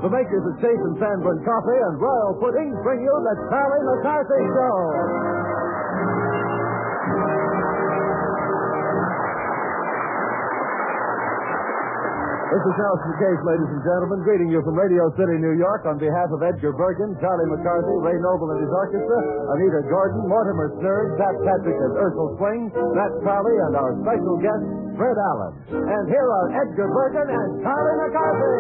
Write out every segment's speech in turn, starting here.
The makers of Chase and Sanborn Coffee and Royal Puddings bring you the Charlie McCarthy Show. This is Nelson Case, ladies and gentlemen, greeting you from Radio City, New York, on behalf of Edgar Bergen, Charlie McCarthy, Ray Noble and his orchestra, Anita Gordon, Mortimer Snurd, Pat Patrick and Ursel Swing, Matt Crowley, and our special guest, Fred Allen. And here are Edgar Bergen and Charlie McCarthy.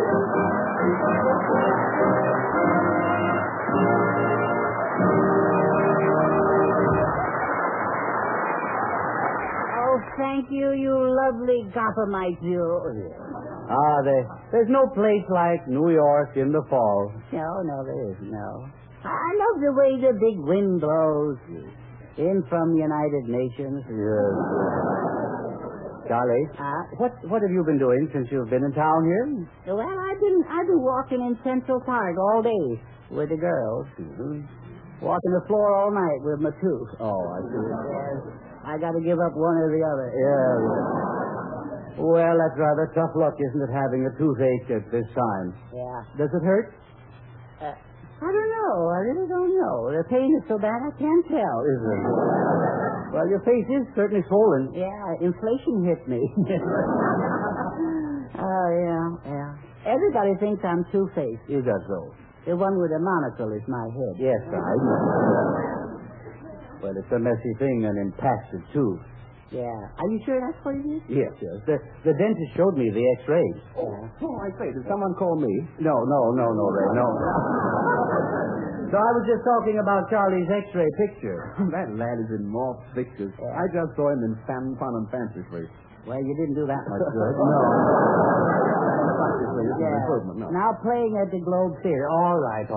Oh, thank you, you lovely Gothamite, you. There's no place like New York in the fall. No, there isn't, no. I love the way the big wind blows in from the United Nations. Yes. Charlie, what have you been doing since you've been in town here? Well, I've been walking in Central Park all day with the girls. Mm-hmm. Walking the floor all night with my tooth. Oh, I see. Yes, I got to give up one or the other. Yeah. Well, that's rather tough luck, isn't it, having a toothache at this time? Yeah. Does it hurt? I don't know. I really don't know. The pain is so bad I can't tell. Is it? Well, your face is certainly swollen. Yeah, inflation hit me. Oh, yeah. Everybody thinks I'm two-faced. Is that so? The one with a monocle is my head. Yes, I know. Well, it's a messy thing, an impacted tooth. Yeah. Are you sure that's what it is? Yes. The dentist showed me the X-rays. Yeah. Oh, I say, did someone call me? No, Ray, no. So I was just talking about Charlie's X-ray picture. That lad is in more pictures. Yeah. I just saw him in Fun and Fancy Free. Well, you didn't do that much good. No. Yeah. Now playing at the Globe Theater. All right.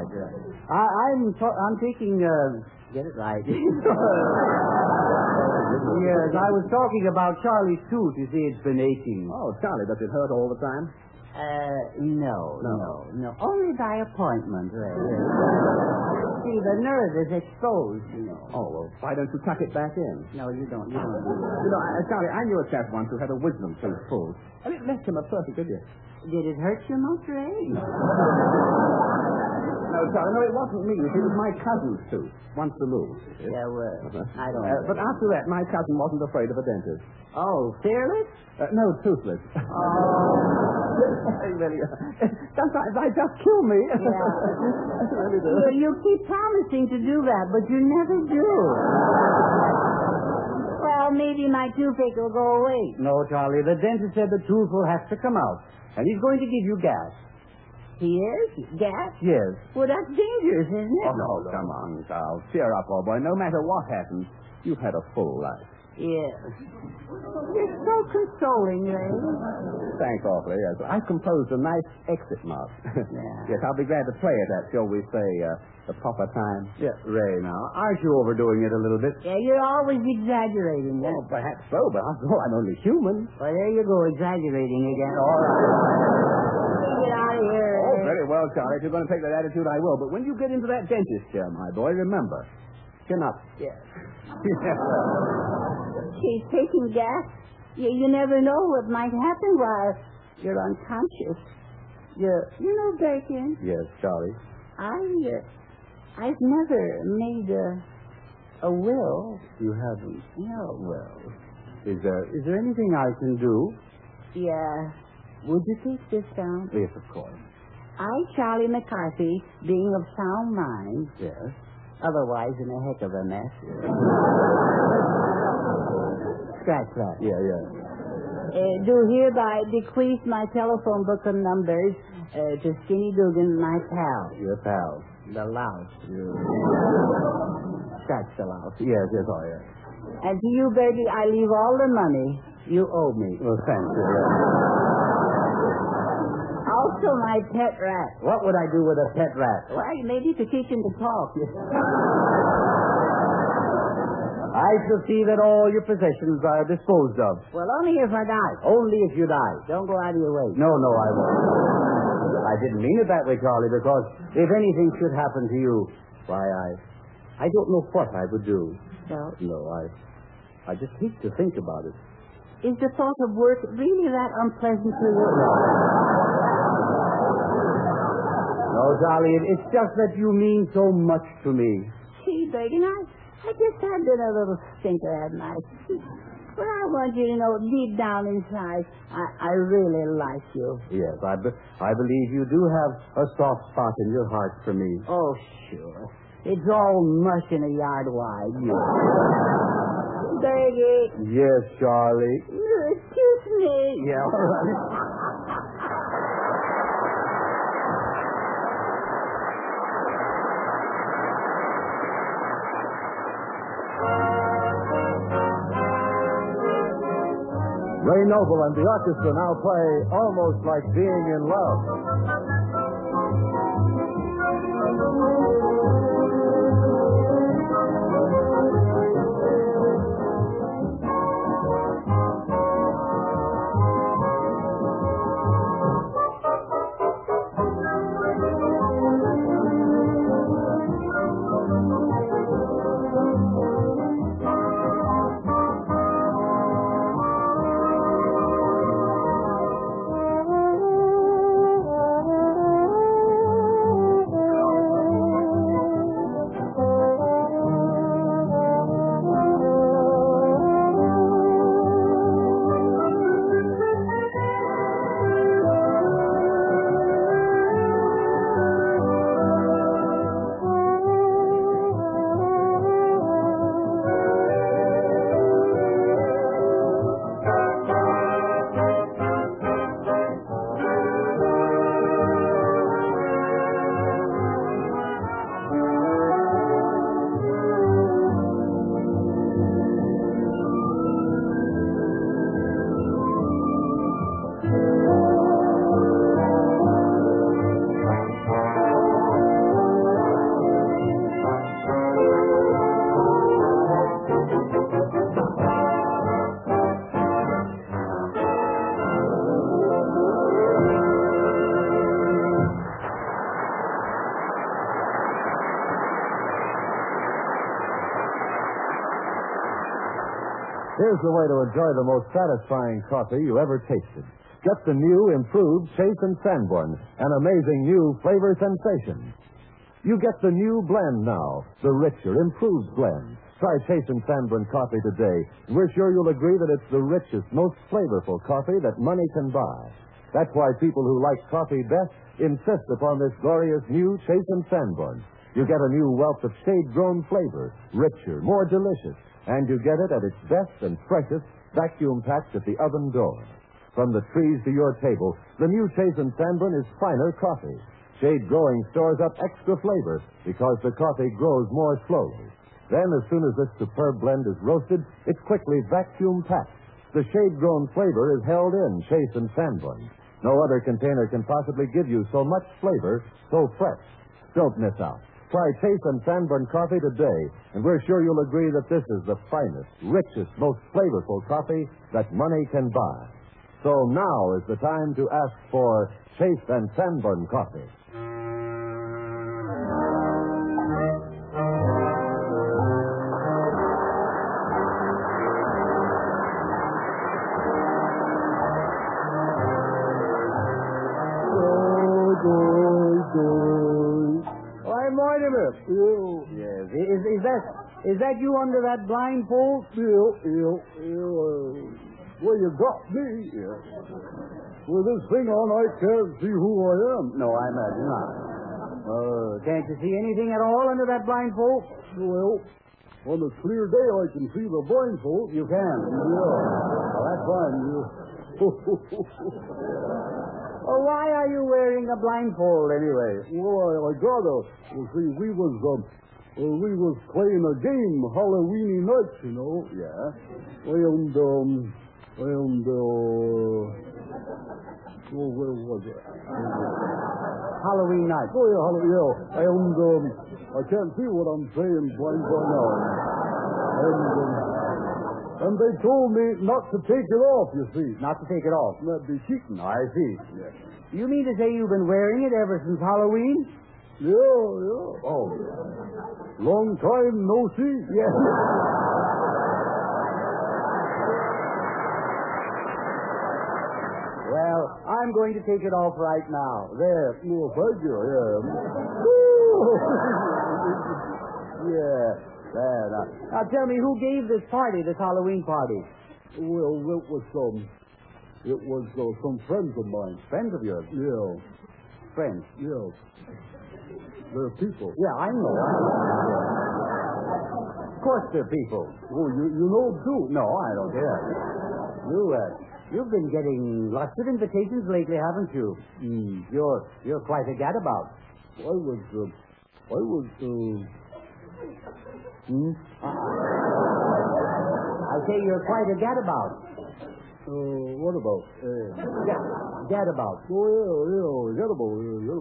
I'm thinking, get it right. Yes, I was talking about Charlie's tooth. You see, it's been aching. Oh, Charlie, does it hurt all the time? No. Only by appointment, Ray. See, the nerve is exposed, you know. Oh, well, why don't you tuck it back in? No, you don't. You know, Charlie, I knew a chap once who had a wisdom tooth pulled, and it left him a perfect idiot. Did it hurt you much, Ray? No, Charlie, no, it wasn't me. It was my cousin's tooth, once removed. Yeah, well, I don't know. But after that, my cousin wasn't afraid of a dentist. Oh, fearless? No, toothless. Oh. Really, sometimes they just kill me. Yeah. Really do. Well, you keep promising to do that, but you never do. Well, maybe my toothache will go away. No, Charlie, the dentist said the tooth will have to come out, and he's going to give you gas. He is? Gas? Yes. Well, that's dangerous, isn't it? Oh, no, come on, Charles. Cheer up, old boy. No matter what happens, you've had a full life. Yes. You're so consoling, Ray. Thanks awfully, yes. I composed a nice exit mark. Yeah. Yes, I'll be glad to play it at, shall we say, the proper time. Yeah, Ray, now, aren't you overdoing it a little bit? Yeah, you're always exaggerating. Well, perhaps so, but after all, I'm only human. Well, there you go, exaggerating again. All right. Get out of here. Oh, very well, Charlie. If you're going to take that attitude, I will. But when you get into that dentist chair, my boy, remember, chin up. Yes. She's taking gas. You never know what might happen while you're unconscious. You know, Berkin, Yes, Charlie. I've never made a will. You haven't? No. Well, is there anything I can do? Yeah. Would you take this down? Yes, of course. I, Charlie McCarthy, being of sound mind, Yes. otherwise in a heck of a mess. Scratch that. Yeah. Do hereby bequeath my telephone book and numbers to Skinny Dugan, my pal. Your pal. The louse. Scratch the louse. Yes, oh, yeah. And to you, baby, I leave all the money you owe me. Well, thank you. Also my pet rat. What would I do with a pet rat? Well, maybe to teach him to talk. I shall see that all your possessions are disposed of. Well, only if I die. Only if you die. Don't go out of your way. No, I won't. I didn't mean it that way, Charlie, because if anything should happen to you, why, I don't know what I would do. No? No, I just hate to think about it. Is the thought of work really that unpleasant to you? No. No, Charlie, it's just that you mean so much to me. Gee, Bergen, I just had been a little stinker at night. But I want you to know, deep down inside, I really like you. Yes, I believe you do have a soft spot in your heart for me. Oh, sure. It's all mush in a yard wide. Bergie. Yes, Charlie. Excuse me. Yeah, all right. Ray Noble and the orchestra now play Almost Like Being in Love. Here's the way to enjoy the most satisfying coffee you ever tasted. Get the new, improved Chase and Sanborn, an amazing new flavor sensation. You get the new blend now, the richer, improved blend. Try Chase and Sanborn coffee today. We're sure you'll agree that it's the richest, most flavorful coffee that money can buy. That's why people who like coffee best insist upon this glorious new Chase and Sanborn. You get a new wealth of shade-grown flavor, richer, more delicious. And you get it at its best and freshest, vacuum-packed at the oven door. From the trees to your table, the new Chase and Sanborn is finer coffee. Shade growing stores up extra flavor because the coffee grows more slowly. Then, as soon as this superb blend is roasted, it's quickly vacuum-packed. The shade-grown flavor is held in Chase and Sanborn. No other container can possibly give you so much flavor, so fresh. Don't miss out. Try Chase and Sanborn coffee today, and we're sure you'll agree that this is the finest, richest, most flavorful coffee that money can buy. So now is the time to ask for Chase and Sanborn coffee. Yes. Is that you under that blindfold? Well, you got me. Yeah. With this thing on, I can't see who I am. No, I imagine not. Can't you see anything at all under that blindfold? Well, on a clear day, I can see the blindfold. You can? Yeah. Well, that's fine. Well, why are you wearing a blindfold anyway? Well, I gotta. You see, we was playing a game Halloweeny night, you know. Yeah. Where was it? Halloween night. Oh, yeah, I can't see what I'm saying blindfold now. And they told me not to take it off, you see. Not to take it off? That'd be cheating. I see. Yeah. You mean to say you've been wearing it ever since Halloween? Yeah. Oh, long time no see. Yes. Well, I'm going to take it off right now. There. Oh, thank you, yeah. Yeah. There. Now tell me, who gave this party, this Halloween party? Well, it was some friends of mine. Friends of yours? Yeah. Friends? Yeah. They're people. Yeah, I know. Of course they're people. Oh, you know them, too? No, I don't care. You've been getting lots of invitations lately, haven't you? You're quite a gadabout. I was I say you're quite a gadabout. What about? Gadabout. Oh, yeah, gadabout.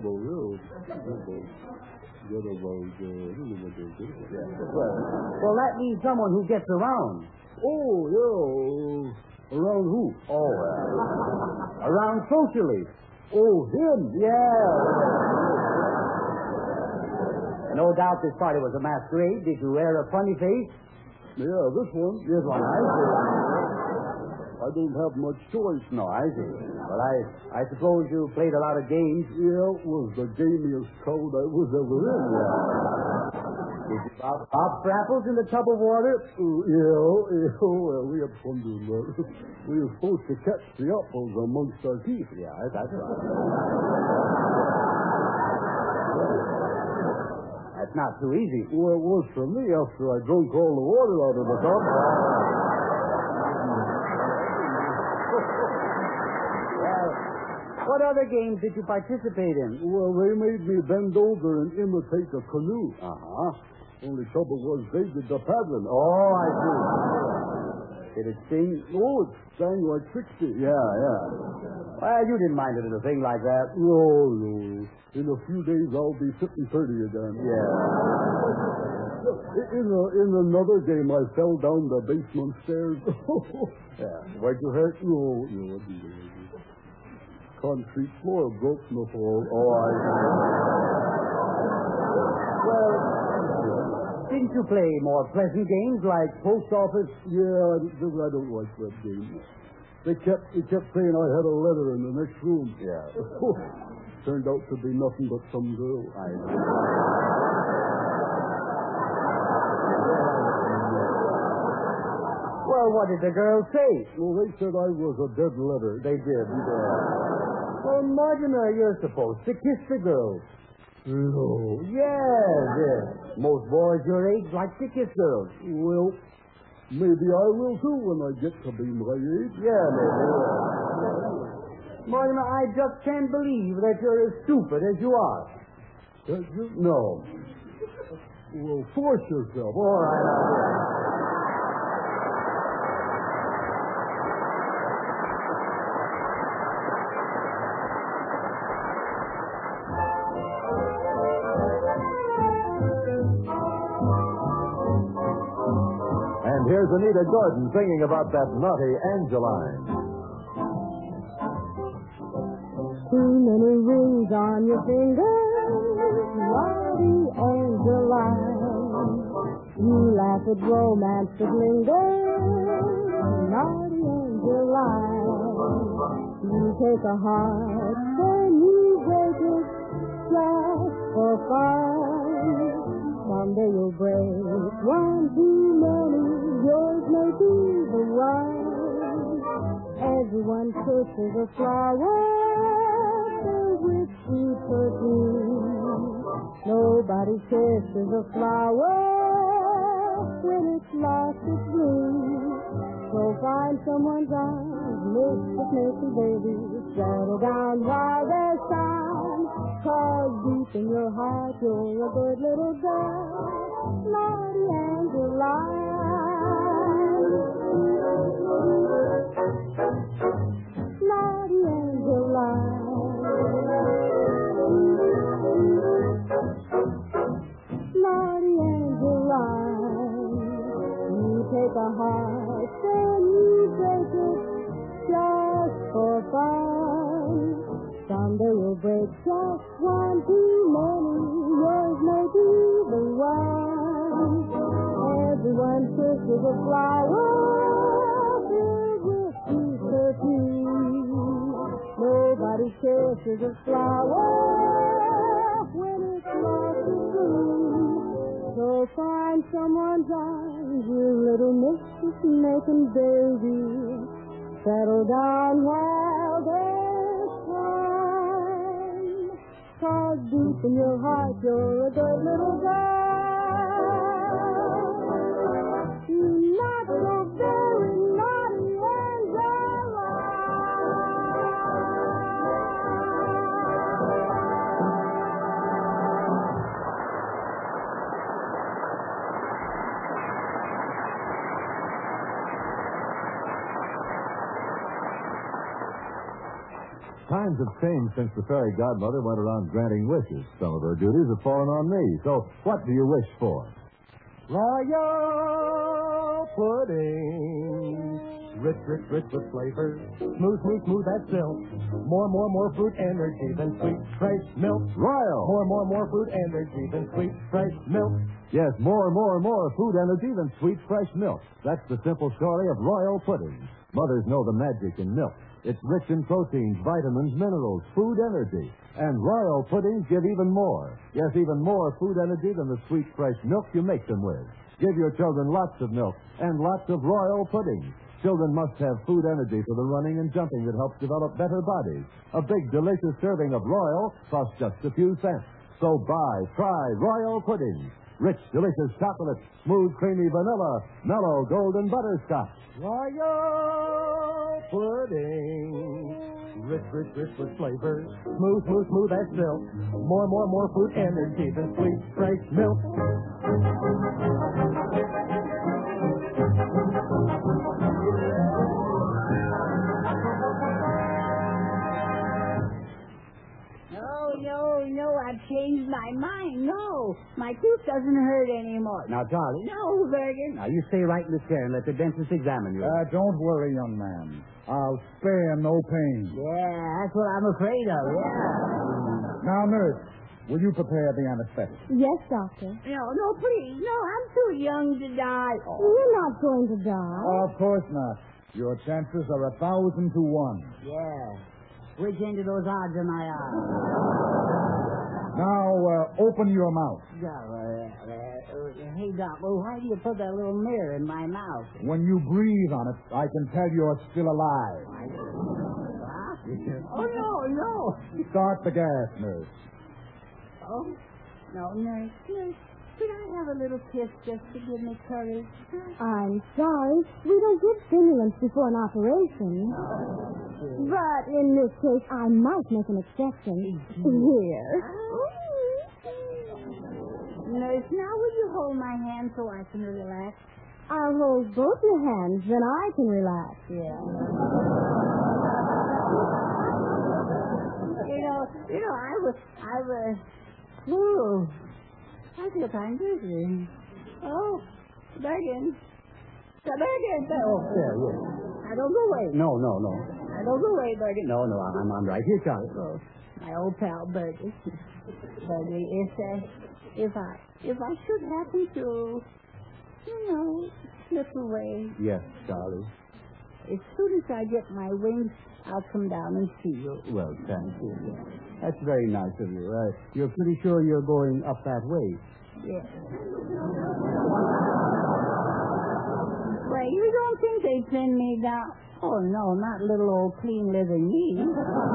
Well, that means someone who gets around. Oh, yeah. Around who? Oh, around socially. Oh, him. Yeah. No doubt this party was a masquerade. Did you wear a funny face? Yeah, this one. This one, I see. I don't have much choice. No, I see. Well, I suppose you played a lot of games. Yeah, it was the gamiest crowd I was ever in. Did you pop for apples in the tub of water? Yeah. Well, we had fun doing that. We were supposed to catch the apples amongst our teeth. Yeah, that's right. That's not too easy. Well, it was for me after I drank all the water out of the tub. What other games did you participate in? Well, they made me bend over and imitate a canoe. Uh-huh. Only trouble was they did the paddling. Oh, I see. Did it sting? Oh, it sang like 60. Yeah. Well, you didn't mind a little thing like that. No. In a few days, I'll be sitting 30 again. Yeah. In another game, I fell down the basement stairs. Yeah. Where'd you hurt? No, I didn't. Concrete floor broke in the fall. Oh, I see. Well, didn't you play more pleasant games like post office? Yeah, I don't like that game. They kept saying I had a letter in the next room. Yeah. Turned out to be nothing but some girl. I see. Well, what did the girl say? Well, they said I was a dead letter. They did. Well, Mortimer, you're supposed to kiss the girl. No. Yes. Most boys your age like to kiss girls. Well, maybe I will too when I get to be my age. Yeah, maybe. Mortimer, I just can't believe that you're as stupid as you are. No. Well, force yourself. All right. And here's Anita Gordon singing about that naughty Angeline. Too many rings on your finger, naughty Angeline. You laugh at romance that lingers, naughty Angeline. You take a heart, then you break it just for fun. Someday you'll break one too many, yours may be the one. Everyone kisses a flower filled with sweet perfume. Nobody kisses a flower when it's lost its bloom. So find someone's arms, Missy baby, settle down while there's time. 'Cause deep in your heart you're a good little girl, naughty Angeline. Naughty Angeline. Naughty Angeline. You take a heart and you break it just for fun. Someday you'll break just one too many, yours may be the one. Everyone kisses a flower filled with sweet perfume. the kiss is a flower when it's lost its bloom. So find someone's arms, you little mischief-making baby. Settle down while there's time. 'Cause deep in your heart, you're a good little girl. You're not so very naughty and Times have changed since the fairy godmother went around granting wishes. Some of her duties have fallen on me. So what do you wish for? Royal pudding. Rich, rich, rich with flavor. Smooth, smooth, smooth as silk. More fruit energy than sweet, fresh milk. Royal. More fruit energy than sweet, fresh milk. Yes, more food energy than sweet, fresh milk. That's the simple story of Royal pudding. Mothers know the magic in milk. It's rich in proteins, vitamins, minerals, food energy. And Royal puddings give even more. Yes, even more food energy than the sweet, fresh milk you make them with. Give your children lots of milk and lots of Royal puddings. Children must have food energy for the running and jumping that helps develop better bodies. A big, delicious serving of Royal costs just a few cents. So try Royal puddings. Rich, delicious chocolate, smooth, creamy vanilla, mellow, golden butterscotch. Royal pudding. Rich, rich, rich with flavor. Smooth as silk. More fruit energy than sweet, fresh milk. No, I've changed my mind. No, my tooth doesn't hurt anymore. Now, Charlie. No, Bergen. Now, you stay right in the chair and let the dentist examine you. Don't worry, young man. I'll spare no pain. Yeah, that's what I'm afraid of, yeah. Now, nurse, will you prepare the anesthetic? Yes, doctor. No, please. No, I'm too young to die. You're not going to die. Of course not. Your chances are 1,000 to 1. Yeah. Which end of those odds am I on? Now, open your mouth. Hey, Doc, well, why do you put that little mirror in my mouth? When you breathe on it, I can tell you're still alive. Oh, no. Start the gas, nurse. Oh, no, nurse. Could I have a little kiss just to give me courage? I'm sorry. We don't give stimulants before an operation. But in this case, I might make an exception. Here. Nurse, now will you hold my hand so I can relax? I'll hold both your hands, then I can relax. Yeah. I was... Ooh. I feel kind of dizzy. Oh, Bergen. Bergen. Oh, yeah. I don't go away. No. I don't go away, Bergen. No, I'm right here, Charlie. Oh, my old pal, Bergen. Bergen, if I should happen to, slip away. Yes, Charlie. As soon as I get my wings, I'll come down and see you. Well, thank you. That's very nice of you. You're pretty sure you're going up that way? Yes. Well, you don't think they'd send me down? Oh, no, not little old clean-living me.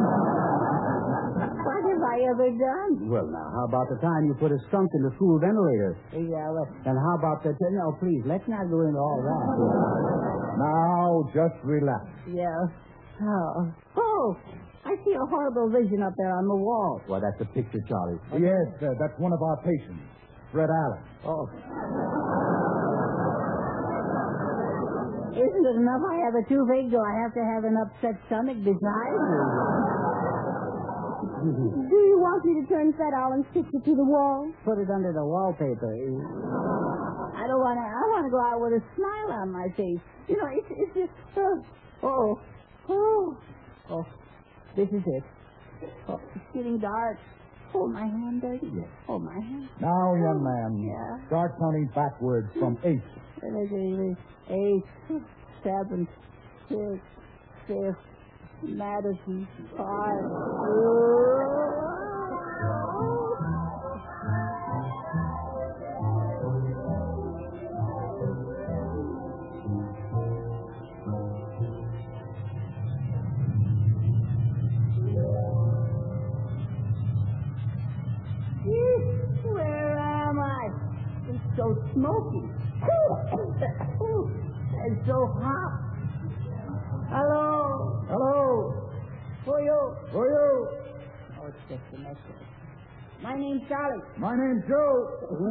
What have I ever done? Well, now, how about the time you put a skunk in the school ventilator? Yeah, well... And how about the... No, please, let's not go into all that. Now, just relax. Yeah. Oh, I see a horrible vision up there on the wall. Well, that's a picture, Charlie. Yes, that's one of our patients, Fred Allen. Oh. Isn't it enough I have a toothache? Do I have to have an upset stomach besides? Do you want me to turn Fred Allen's picture to the wall? Put it under the wallpaper. I don't want to. I want to go out with a smile on my face. It's just... Oh, this is it. Oh, it's getting dark. Hold my hand, Bertie. Yes. Hold my hand. Now, young man, start counting backwards from 8. 8, 7, 6, 5, Madison Park. Where am I? It's so smoky. It's so hot. Hello? Hello. For you. For you. Oh, it's just a message. My name's Charlie. My name's Joe.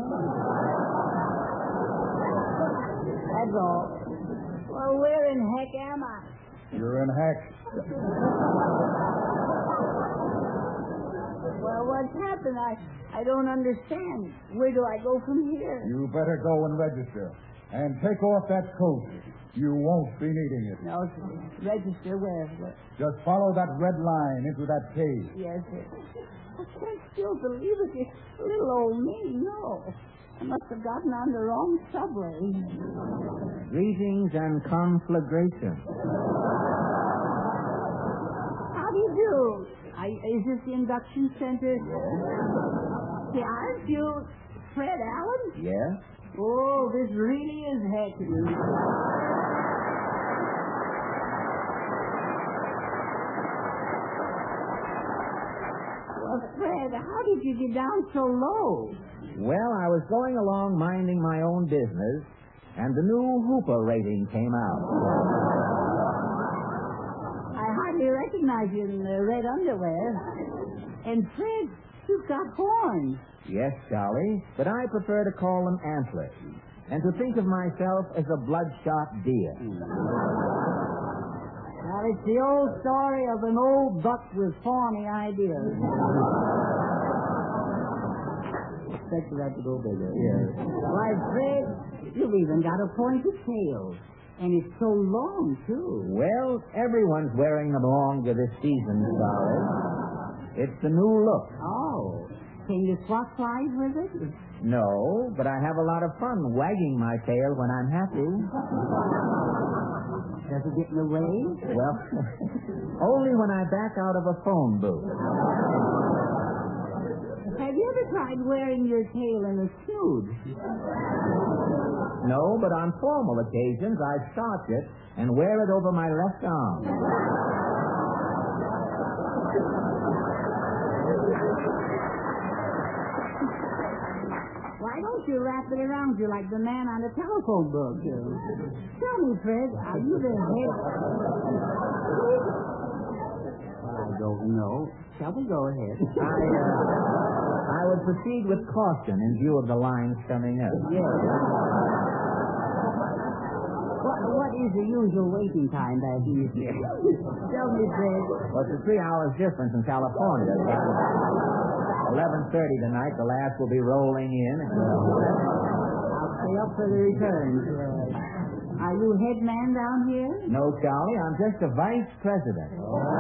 That's all. Well, where in heck am I? You're in heck. Well, what's happened? I don't understand. Where do I go from here? You better go and register. And take off that coat. You won't be needing it. No, sir. Register where? Just follow that red line into that cave. Yes, sir. I can't still believe it. It's little old me. No. I must have gotten on the wrong subway. Greetings and conflagrations. How do you do? Is this the induction center? Yeah, aren't you Fred Allen? Yes? Oh, this really is hectic. Well, Fred, how did you get down so low? Well, I was going along minding my own business, and the new Hooper rating came out. I hardly recognize you in the red underwear. And Fred, you've got horns. Yes, Charlie, but I prefer to call them antlers, and to think of myself as a bloodshot deer. Well, it's the old story of an old buck with fawny ideas. Expect that to go bigger. Yes. Why, Fred, you've even got a pointed tail. And it's so long, too. Well, everyone's wearing them longer this season, Charlie. It's the new look. Oh. Can you swap flies with it? No, but I have a lot of fun wagging my tail when I'm happy. Does it get in the way? Well, only when I back out of a phone booth. Have you ever tried wearing your tail in a snood? No, but on formal occasions, I starch it and wear it over my left arm. Why don't you wrap it around you like the man on the telephone book? Tell me, Fred, are you the head? I don't know. Shall we go ahead? I would proceed with caution in view of the lines coming up. Yes. What is the usual waiting time back here? Tell me, Fred. Well, it's a 3 hours difference in California. 11:30 tonight, the last will be rolling in. I'll stay up for the returns. Are you head man down here? No, Charlie, I'm just a vice president.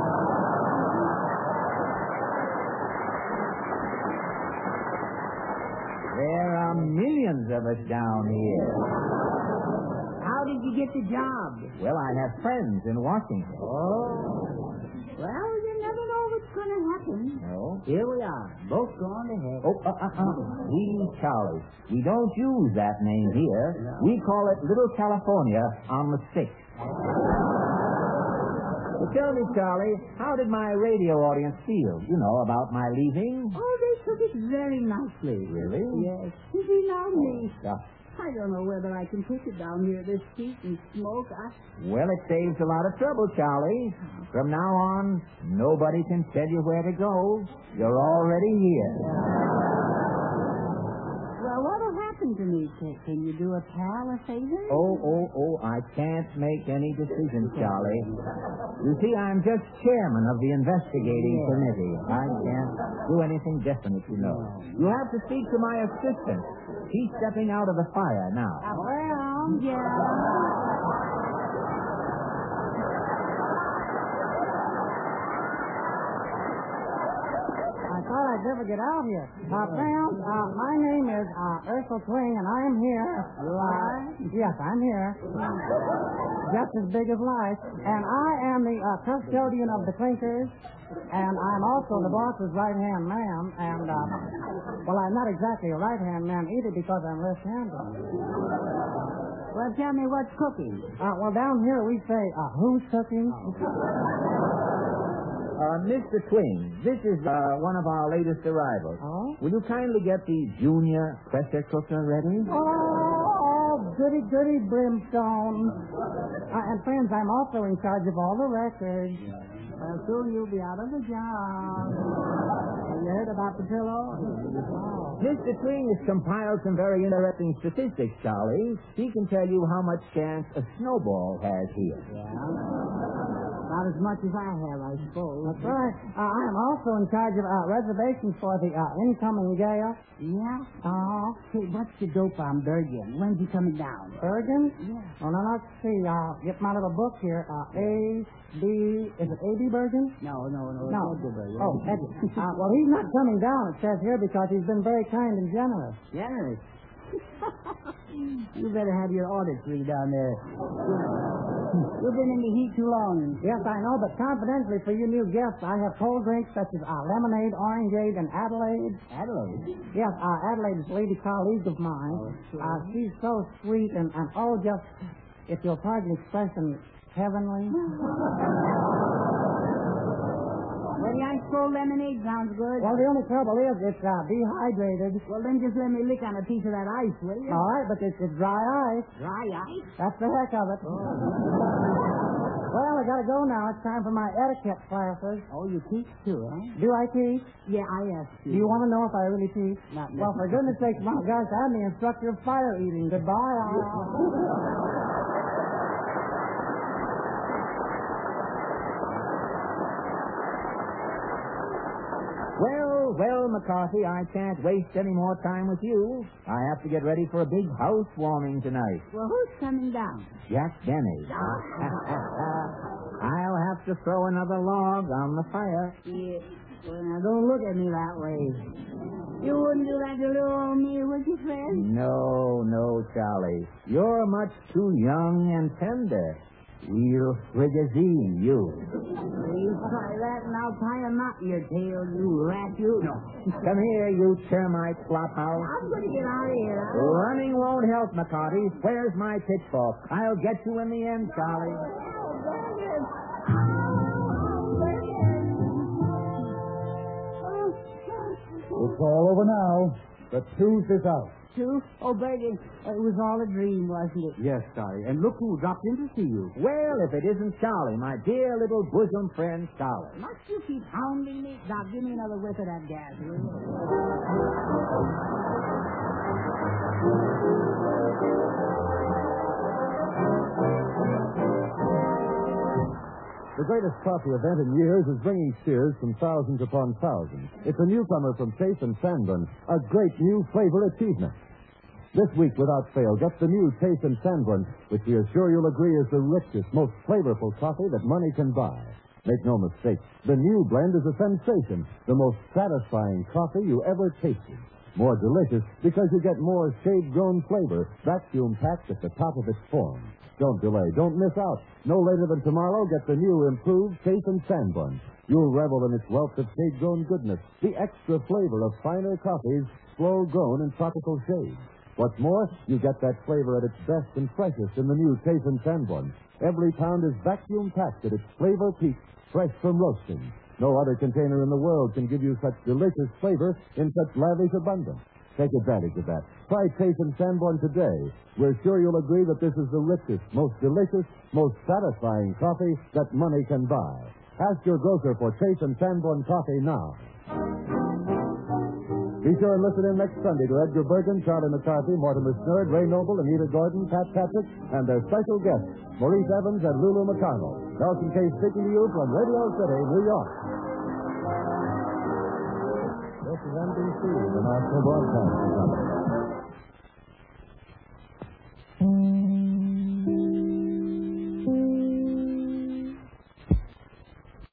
There are millions of us down here. How did you get the job? Well, I have friends in Washington. Oh. Well, you never know what's going to happen. No? Here we are, both gone to heck. We, Charlie, we don't use that name here. No. We call it Little California on the 6th. Well, tell me, Charlie, how did my radio audience feel, about my leaving? Oh, they took it very nicely. Really? Yes. They allowed me. Yeah. I don't know whether I can take it down here this heat and smoke. Well, it saves a lot of trouble, Charlie. From now on, nobody can tell you where to go. You're already here. Well, what'll happen to me? Can you do a pal a favor? Oh, I can't make any decisions, Charlie. You see, I'm just chairman of the investigating committee. I can't do anything definite, You have to speak to my assistant. He's stepping out of the fire now. Well, yeah. I thought I I'd never get out here. Friends, my name is Ursel Twing, and I'm here. You are? Yes, I'm here. Just as big as life. And I am the custodian of the clinkers, and I'm also the boss's right-hand man. And, well, I'm not exactly a right-hand man either because I'm left-handed. Well, tell me what's cooking. Well, down here we say, who's cooking? Mr. Twing, this is one of our latest arrivals. Oh? Will you kindly get the junior pressure cooker ready? Oh, goody brimstone. And friends, I'm also in charge of all the records. Well, soon you'll be out of the job. Have you heard about the pillow? Mr. Twing has compiled some very interesting statistics, Charlie. He can tell you how much chance a snowball has here. Yeah. Not as much as I have, I suppose. That's right. I am also in charge of reservations for the incoming gale. Yeah? Oh, hey, what's the dope on Bergen? When's he coming down? Bergen? Yeah. Well, now, let's see. Get my little book here. Is it A.B. Bergen? No. No. Bergen. Oh, Edgar. Well, he's not coming down, it says here, because he's been very kind and generous. Generous? You better have your audit free down there. You've been in the heat too long. Yes, I know, but confidentially for you new guests, I have cold drinks such as lemonade, orangeade, and Adelaide. Adelaide? Yes, Adelaide is a lady colleague of mine. Oh, sure. She's so sweet and just, if you'll pardon the expression, heavenly. Well, the ice cold lemonade sounds good. Well, the only trouble is it's dehydrated. Well, then just let me lick on a piece of that ice, will you? All right, but it's dry ice. Dry ice? That's the heck of it. Oh. Well, I gotta go now. It's time for my etiquette classes. Oh, you teach too, huh? Do I teach? Yeah, I asked you. Do you want to know if I really teach? Not Well, for goodness sakes, my gosh, I'm the instructor of fire eating. Goodbye. Well, McCarthy, I can't waste any more time with you. I have to get ready for a big housewarming tonight. Well, who's coming down? Jack Denny. I'll have to throw another log on the fire. Yeah. Well, now, don't look at me that way. You wouldn't do that to little old me, would you, friend? No, Charlie. You're much too young and tender. Real frigazine, you. You try that and I'll tie a knot in your tail, you rat, you. No. Come here, you termite flophouse. I'm going to get out of here. Running won't help, McCarty. Where's my pitchfork? I'll get you in the end, Charlie. It's all over now. The tooth is out. Tooth? Oh, Bergen, it was all a dream, wasn't it? Yes, Charlie. And look who dropped in to see you. Well, if it isn't Charlie, my dear little bosom friend, Charlie. Must you keep hounding me? Now, give me another whiff of that gas, will you? The greatest coffee event in years is bringing Sears from thousands upon thousands. It's a newcomer from Chase and Sanborn, a great new flavor achievement. This week, without fail, get the new Chase and Sanborn, which we are sure you'll agree is the richest, most flavorful coffee that money can buy. Make no mistake, the new blend is a sensation, the most satisfying coffee you ever tasted. More delicious because you get more shade-grown flavor, vacuum-packed at the top of its form. Don't delay. Don't miss out. No later than tomorrow, get the new improved Chase and Sanborn. You'll revel in its wealth of shade-grown goodness, the extra flavor of finer coffees, slow-grown in tropical shades. What's more, you get that flavor at its best and freshest in the new Chase and Sanborn. Every pound is vacuum-packed at its flavor peak, fresh from roasting. No other container in the world can give you such delicious flavor in such lavish abundance. Take advantage of that. Try Chase and Sanborn today. We're sure you'll agree that this is the richest, most delicious, most satisfying coffee that money can buy. Ask your grocer for Chase and Sanborn coffee now. Be sure and listen in next Sunday to Edgar Bergen, Charlie McCarthy, Mortimer Snerd, Ray Noble, Anita Gordon, Pat Patrick, and their special guests, Maurice Evans and Lulu McConnell. Nelson Case speaking to you from Radio City, New York. This is NBC, the National Broadcasting Company.